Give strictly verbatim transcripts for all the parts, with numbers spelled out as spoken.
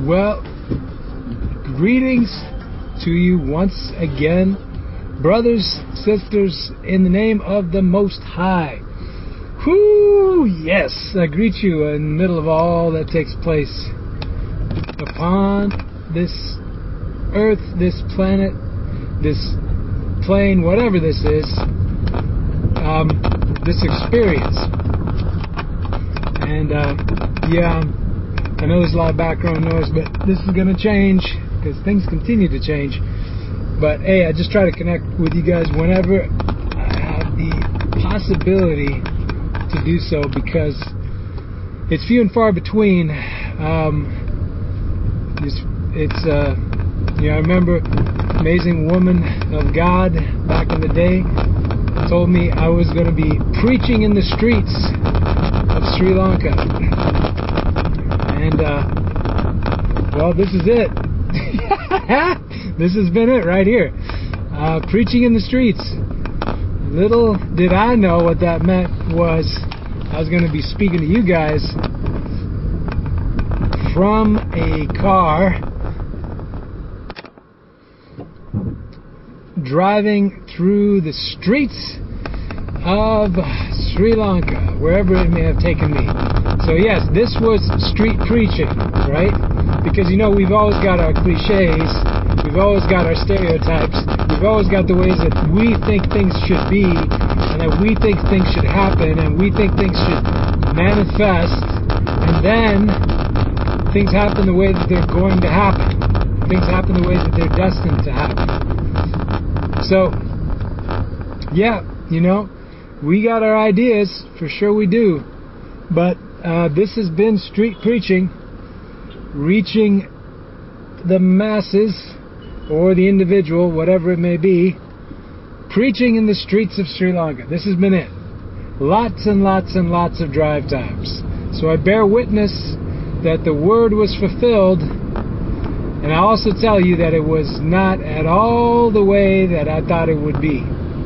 Well, greetings to you once again, brothers, sisters, in the name of the Most High. Whoo, yes, I greet you in the middle of all that takes place upon this earth, this planet, this plane, whatever this is, um, this experience. And, uh, yeah, I know there's a lot of background noise, but this is going to change because things continue to change. But, hey, I just try to connect with you guys whenever I have the possibility to do so, because it's few and far between. Um, it's, it's uh, you know, I remember an amazing woman of God back in the day told me I was going to be preaching in the streets of Sri Lanka. And, uh, well, this is it. This has been it right here. Uh, preaching in the streets. Little did I know what that meant was I was going to be speaking to you guys from a car, driving through the streets of Sri Lanka, wherever it may have taken me. So yes, this was street preaching, right? Because, you know, we've always got our cliches, we've always got our stereotypes, we've always got the ways that we think things should be, and that we think things should happen, and we think things should manifest, and then things happen the way that they're going to happen. Things happen the way that they're destined to happen. So, yeah, you know, we got our ideas, for sure we do, but uh, this has been street preaching, reaching the masses, or the individual, whatever it may be, preaching in the streets of Sri Lanka. This has been it. Lots and lots and lots of drive times. So I bear witness that the word was fulfilled, and I also tell you that it was not at all the way that I thought it would be.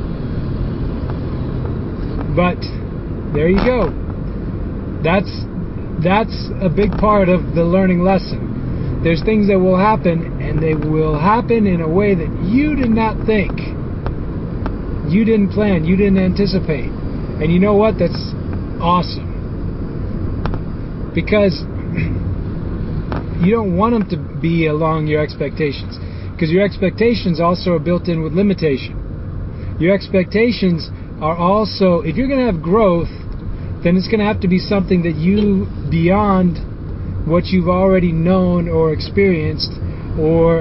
But there you go. That's that's a big part of the learning lesson. There's things that will happen, and they will happen in a way that you did not think. You didn't plan. You didn't anticipate. And you know what? That's awesome. Because you don't want them to be along your expectations. Because your expectations also are built in with limitation. Your expectations are also, if you're going to have growth, then it's going to have to be something that you, beyond what you've already known or experienced, or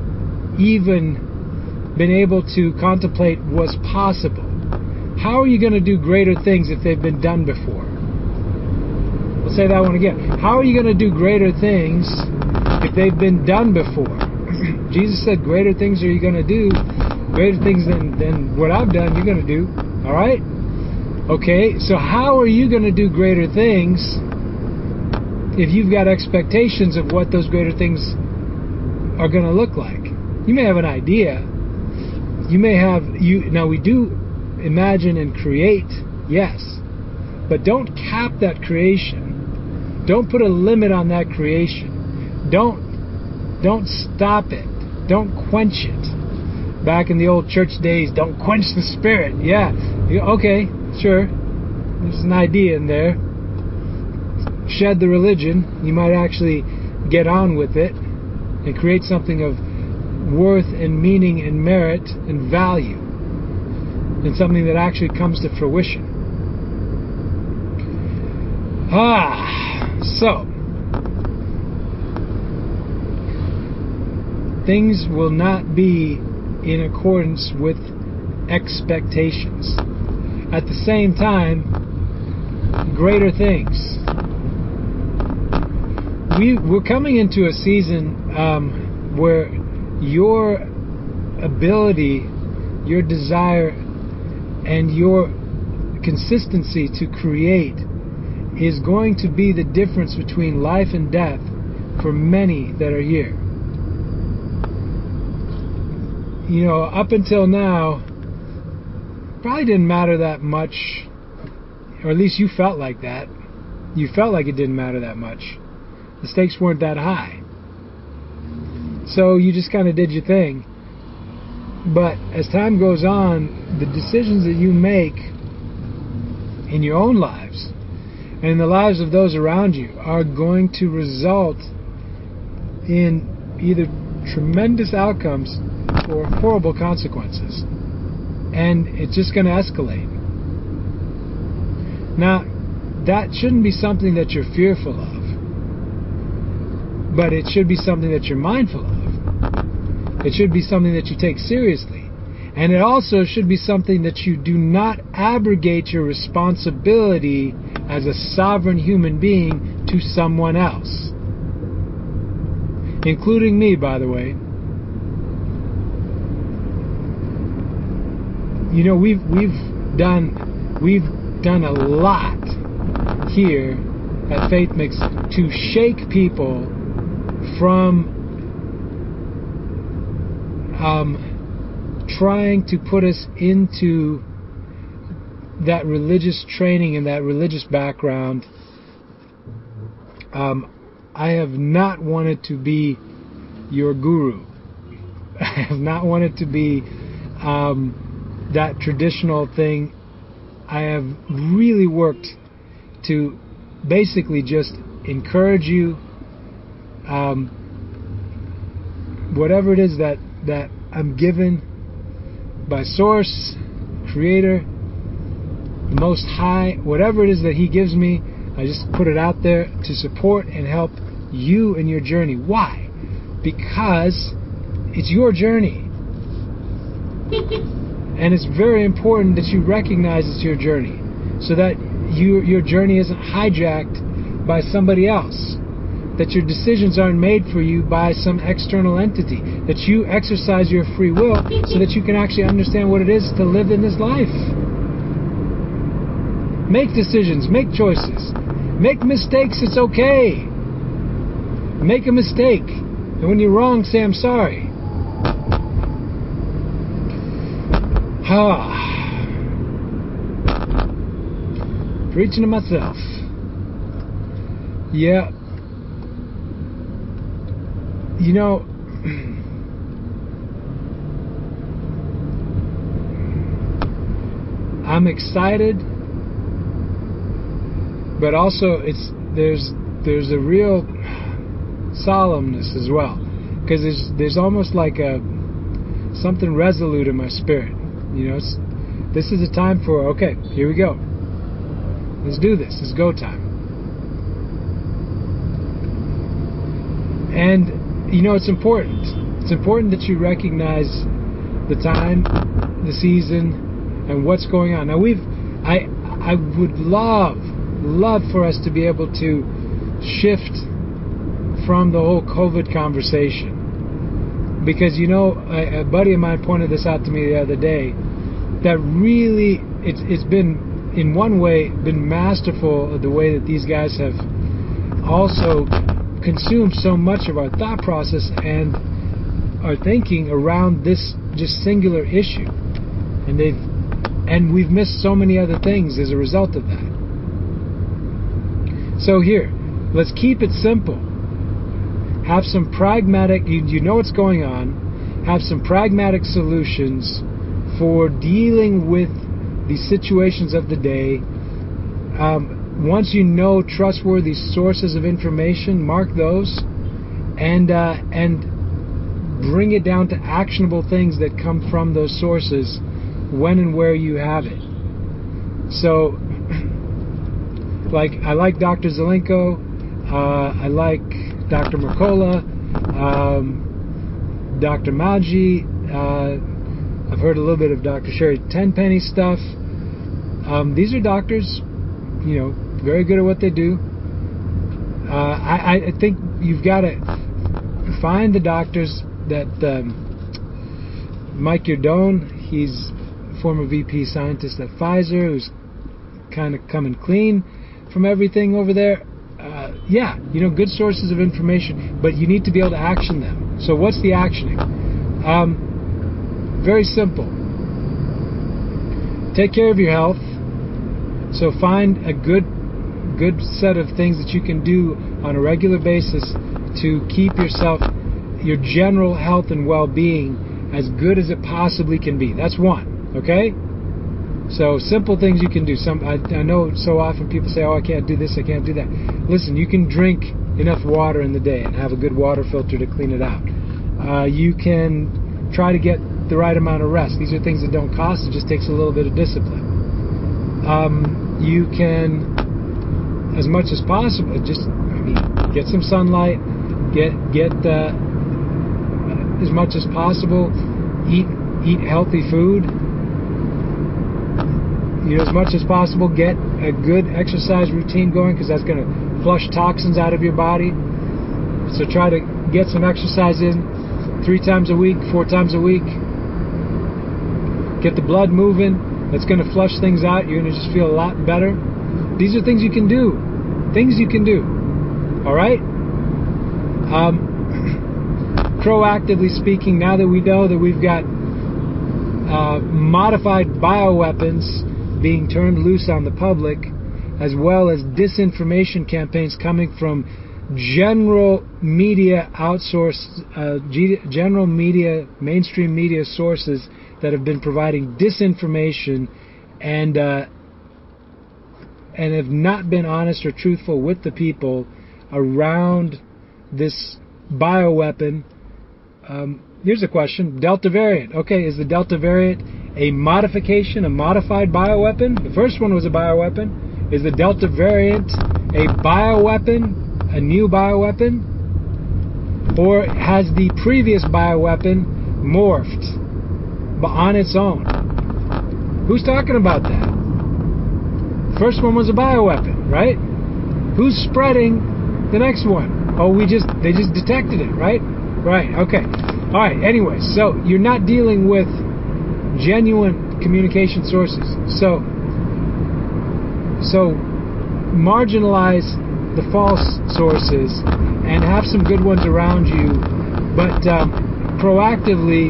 even been able to contemplate was possible. How are you going to do greater things if they've been done before? I'll say that one again. How are you going to do greater things if they've been done before? Jesus said, greater things are you going to do, greater things than, than what I've done you're going to do. All right? Okay, so how are you going to do greater things if you've got expectations of what those greater things are going to look like? You may have an idea. You may have, you now we do imagine and create, yes, but don't cap that creation. Don't put a limit on that creation. Don't, don't stop it. Don't quench it. Back in the old church days, don't quench the spirit. Yeah, okay, sure. There's an idea in there. Shed the religion. You might actually get on with it and create something of worth and meaning and merit and value, and something that actually comes to fruition. Ah, so things will not be in accordance with expectations. At the same time, greater things. We, we're coming into a season um, where your ability, your desire, and your consistency to create is going to be the difference between life and death for many that are here. You know, up until now, probably didn't matter that much, or at least you felt like that. You felt like it didn't matter that much. The stakes weren't that high. So you just kind of did your thing. But as time goes on, the decisions that you make in your own lives and in the lives of those around you are going to result in either tremendous outcomes or horrible consequences. And it's just going to escalate. Now, that shouldn't be something that you're fearful of, but it should be something that you're mindful of. It should be something that you take seriously. And it also should be something that you do not abrogate your responsibility as a sovereign human being to someone else. Including me, by the way. You know, we've we've done we've done a lot here at Faith Mix to shake people from um, trying to put us into that religious training and that religious background. Um, I have not wanted to be your guru. I have not wanted to be um, that traditional thing. I have really worked to basically just encourage you, um, whatever it is that, that I'm given by Source, Creator, the Most High, whatever it is that He gives me, I just put it out there to support and help you in your journey. Why? Because it's your journey. And it's very important that you recognize it's your journey, so that you, your journey isn't hijacked by somebody else, that your decisions aren't made for you by some external entity, that you exercise your free will so that you can actually understand what it is to live in this life. Make decisions, make choices, make mistakes, it's okay. Make a mistake, and when you're wrong, say I'm sorry. Ah, preaching to myself. Yeah. You know, I'm excited, but also it's there's there's a real solemnness as well, because there's there's almost like a something resolute in my spirit. You know, it's, this is a time for, okay, here we go. Let's do this. It's go time. And, you know, it's important. It's important that you recognize the time, the season, and what's going on. Now, we've, I, I would love, love for us to be able to shift from the whole COVID conversation. Because, you know, a, a buddy of mine pointed this out to me the other day, that really, it's, it's been, in one way, been masterful of the way that these guys have also consumed so much of our thought process and our thinking around this just singular issue. And they've, and we've missed so many other things as a result of that. So here, let's keep it simple. Have some pragmatic, you, you know what's going on, have some pragmatic solutions for dealing with the situations of the day. Um, once you know trustworthy sources of information, mark those, and uh, and bring it down to actionable things that come from those sources when and where you have it. So, like, I like Doctor Zelenko, uh, I like Doctor Mercola, um, Doctor Maggi, uh, I've heard a little bit of Doctor Sherry Tenpenny stuff. Um, these are doctors, you know, very good at what they do. Uh, I, I think you've got to find the doctors that um, Mike Yardone, he's former V P scientist at Pfizer, who's kind of coming clean from everything over there. Uh, yeah, you know, good sources of information, but you need to be able to action them. So what's the actioning? Um, very simple. Take care of your health. So find a good good set of things that you can do on a regular basis to keep yourself your general health and well-being as good as it possibly can be. That's one, okay? So simple things you can do. Some I, I know so often people say, oh, I can't do this, I can't do that. Listen, you can drink enough water in the day and have a good water filter to clean it out. Uh, you can try to get the right amount of rest. These are things that don't cost. It just takes a little bit of discipline. Um, you can, as much as possible, just I mean, get some sunlight, get get uh, as much as possible, eat eat healthy food. You know, as much as possible, get a good exercise routine going, because that's going to flush toxins out of your body. So try to get some exercise in three times a week, four times a week. Get the blood moving. That's going to flush things out. You're going to just feel a lot better. These are things you can do. Things you can do. All right? Um, proactively speaking, now that we know that we've got uh, modified bioweapons being turned loose on the public, as well as disinformation campaigns coming from general media outsourced, uh, general media, mainstream media sources that have been providing disinformation and uh, and have not been honest or truthful with the people around this bioweapon. Um, here's a question: Delta variant. Okay, is the Delta variant a modification, a modified bioweapon? The first one was a bioweapon. Is the Delta variant a bioweapon, a new bioweapon? Or has the previous bioweapon morphed but on its own? Who's talking about that? The first one was a bioweapon, right? Who's spreading the next one? Oh, we just, they just detected it, right? Right, okay. All right, anyway, so you're not dealing with genuine communication sources. So, so marginalize the false sources and have some good ones around you. But um, proactively,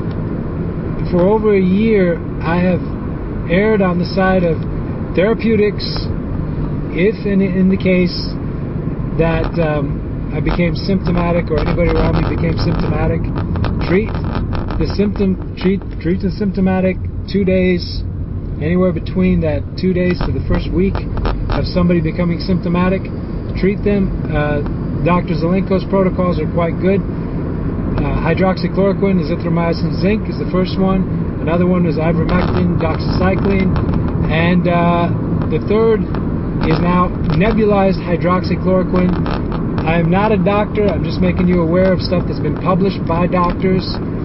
for over a year, I have erred on the side of therapeutics. If in, in the case that um, I became symptomatic, or anybody around me became symptomatic, treat the symptom, treat treat the symptomatic two days, anywhere between that two days to the first week of somebody becoming symptomatic. Treat them. Uh, Doctor Zelenko's protocols are quite good. Uh, hydroxychloroquine, azithromycin, zinc is the first one. Another one is ivermectin, doxycycline, and uh, the third is now nebulized hydroxychloroquine. I am not a doctor. I'm just making you aware of stuff that's been published by doctors.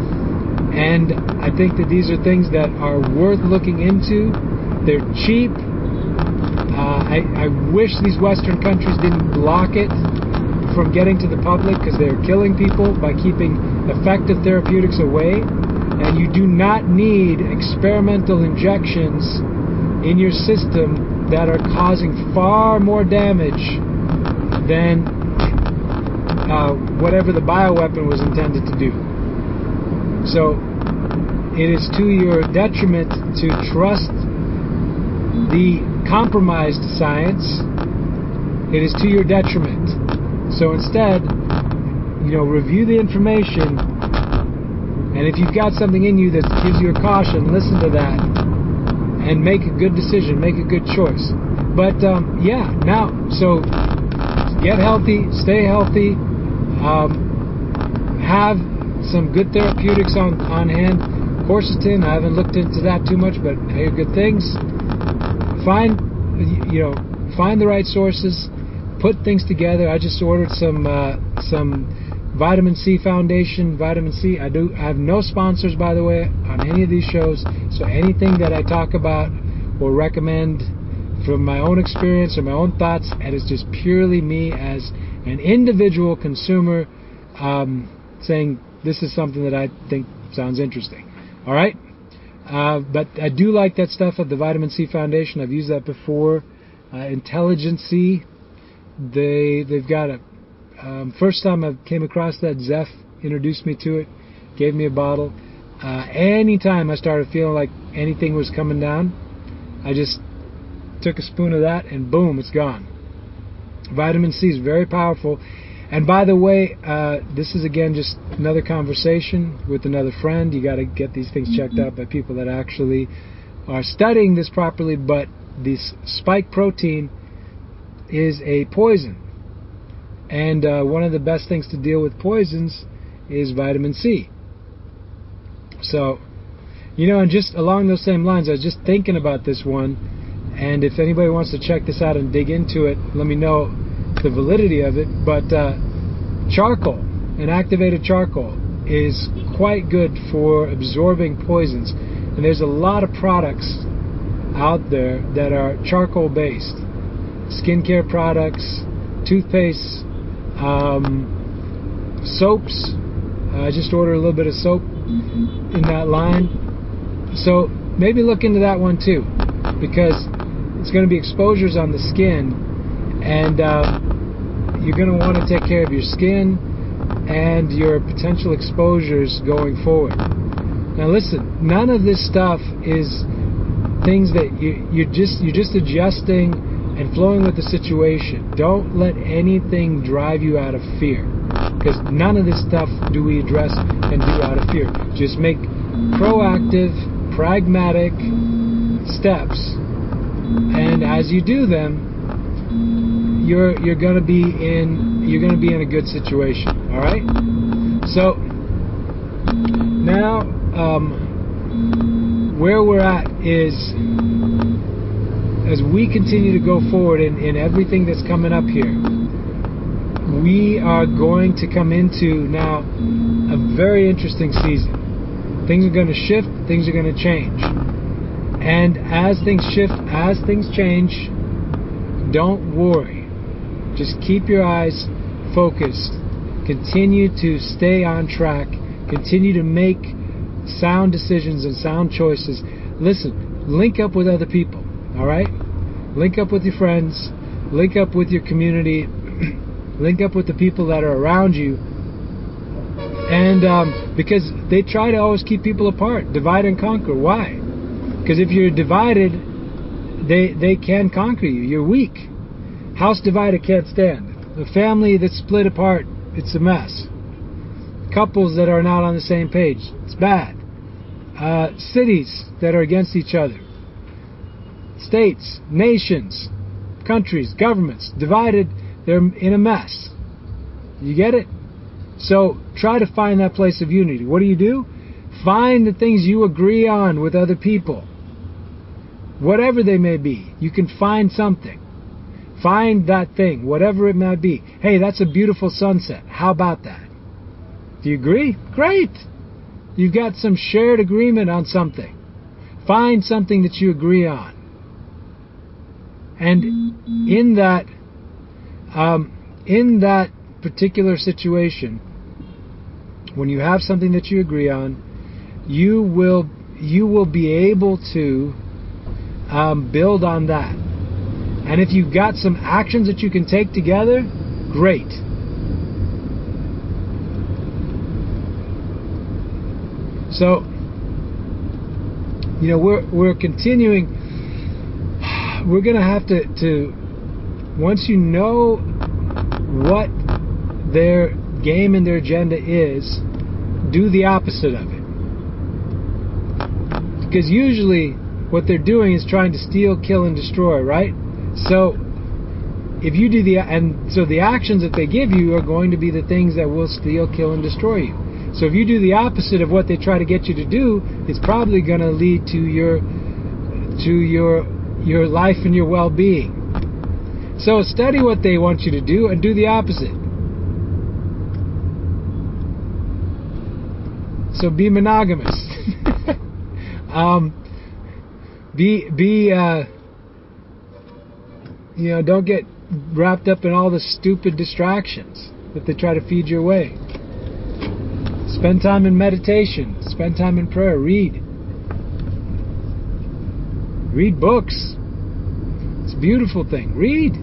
And I think that these are things that are worth looking into. They're cheap. Uh, I, I wish these Western countries didn't block it from getting to the public, because they're killing people by keeping effective therapeutics away. And you do not need experimental injections in your system that are causing far more damage than uh, whatever the bioweapon was intended to do. So it is to your detriment to trust the compromised science. It is to your detriment. So instead, you know, review the information, and if you've got something in you that gives you a caution, listen to that and make a good decision, make a good choice. But um, yeah, now, so get healthy, stay healthy, um, have some good therapeutics on, on hand. Quercetin, I haven't looked into that too much, but I hear good things. Find, you know, find the right sources, put things together. I just ordered some uh, some Vitamin C Foundation, Vitamin C. I do. I have no sponsors, by the way, on any of these shows. So anything that I talk about or recommend from my own experience or my own thoughts, and it's just purely me as an individual consumer um, saying this is something that I think sounds interesting. All right? Uh, but I do like that stuff at the Vitamin C Foundation. I've used that before. Uh, Intelligency, they, they've got a... Um, first time I came across that, Zeph introduced me to it, gave me a bottle. Uh, anytime I started feeling like anything was coming down, I just took a spoon of that and boom, it's gone. Vitamin C is very powerful. And by the way, uh, this is again just another conversation with another friend. You got to get these things checked out by people that actually are studying this properly. But this spike protein is a poison. And uh, one of the best things to deal with poisons is vitamin C. So, you know, and just along those same lines, I was just thinking about this one. And if anybody wants to check this out and dig into it, let me know the validity of it. But uh, charcoal, and activated charcoal, is quite good for absorbing poisons. And there's a lot of products out there that are charcoal based. Skincare products, toothpaste, um, soaps. I uh, just ordered a little bit of soap in that line. So maybe look into that one too, because it's going to be exposures on the skin, and uh, you're going to want to take care of your skin and your potential exposures going forward. Now listen, none of this stuff is things that you, you're just you're just adjusting and flowing with the situation. Don't let anything drive you out of fear, because none of this stuff do we address and do out of fear. Just make proactive, pragmatic steps, and as you do them, you're you're gonna be in you're gonna be in a good situation. All right. So now, um, where we're at is, as we continue to go forward in, in everything that's coming up here, we are going to come into now a very interesting season. Things are going to shift, things are going to change. And as things shift, as things change, don't worry. Just keep your eyes focused. Continue to stay on track. Continue to make sound decisions and sound choices. Listen, link up with other people. All right? Link up with your friends. Link up with your community. Link up with the people that are around you. And um, because they try to always keep people apart, divide and conquer. Why? Because if you're divided, they they can conquer you. You're weak. House divided can't stand. A family that's split apart, it's a mess. Couples that are not on the same page, it's bad. Uh, cities that are against each other. States, nations, countries, governments, divided, they're in a mess. You get it? So try to find that place of unity. What do you do? Find the things you agree on with other people. Whatever they may be, you can find something. Find that thing, whatever it might be. Hey, that's a beautiful sunset. How about that? Do you agree? Great! You've got some shared agreement on something. Find something that you agree on. And in that, um, in that particular situation, when you have something that you agree on, you will you will be able to um, build on that. And if you've got some actions that you can take together, great. So, you know, we're we're continuing. We're going to have to, to, once you know what their game and their agenda is, do the opposite of it. Because usually what they're doing is trying to steal, kill, and destroy, right? So if you do the, and so the actions that they give you are going to be the things that will steal, kill, and destroy you. So if you do the opposite of what they try to get you to do, it's probably going to lead to your, to your, your life and your well-being. So study what they want you to do and do the opposite. So be monogamous. um, be be uh, you know, don't get wrapped up in all the stupid distractions that they try to feed your way. Spend time in meditation. Spend time in prayer. Read. Read books. It's a beautiful thing. Read.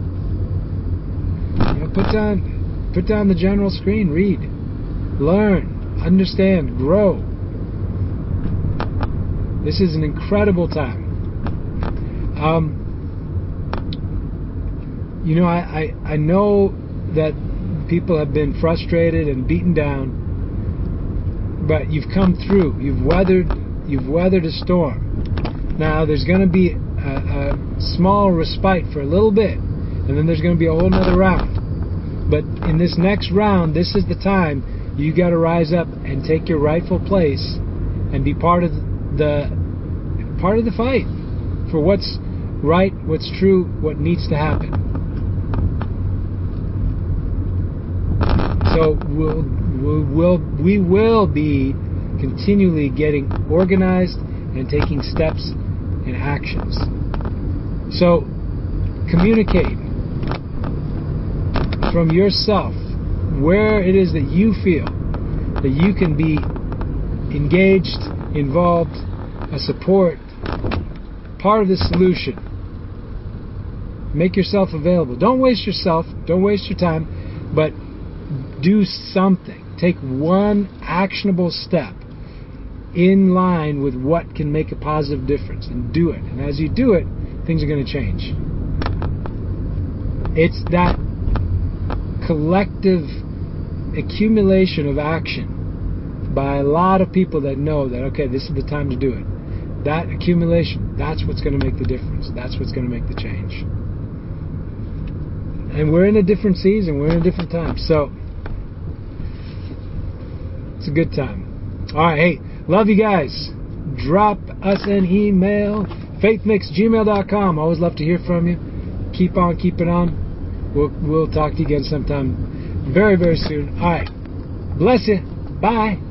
You know, put down, put down the general screen. Read. Learn. Understand. Grow. This is an incredible time. Um, you know, I, I, I know that people have been frustrated and beaten down, but you've come through. You've weathered. You've weathered a storm. Now there's going to be a, a small respite for a little bit, and then there's going to be a whole nother round. But in this next round, this is the time you got to rise up and take your rightful place and be part of the part of the fight for what's right, what's true, what needs to happen. So we'll, we'll, we will be continually getting organized and taking steps and actions. So communicate from yourself where it is that you feel that you can be engaged, involved, a support, part of the solution. Make yourself available. Don't waste yourself. Don't waste your time, but do something. Take one actionable step in line with what can make a positive difference, and do it. And as you do it, things are going to change. It's that collective accumulation of action by a lot of people that know that, okay, this is the time to do it. That accumulation, that's what's going to make the difference. That's what's going to make the change. And we're in a different season. We're in a different time. So it's a good time. All right, hey, love you guys. Drop us an email, faithmix gmail dot com. Always love to hear from you. Keep on keeping on. We'll, we'll talk to you again sometime very, very soon. All right. Bless you. Bye.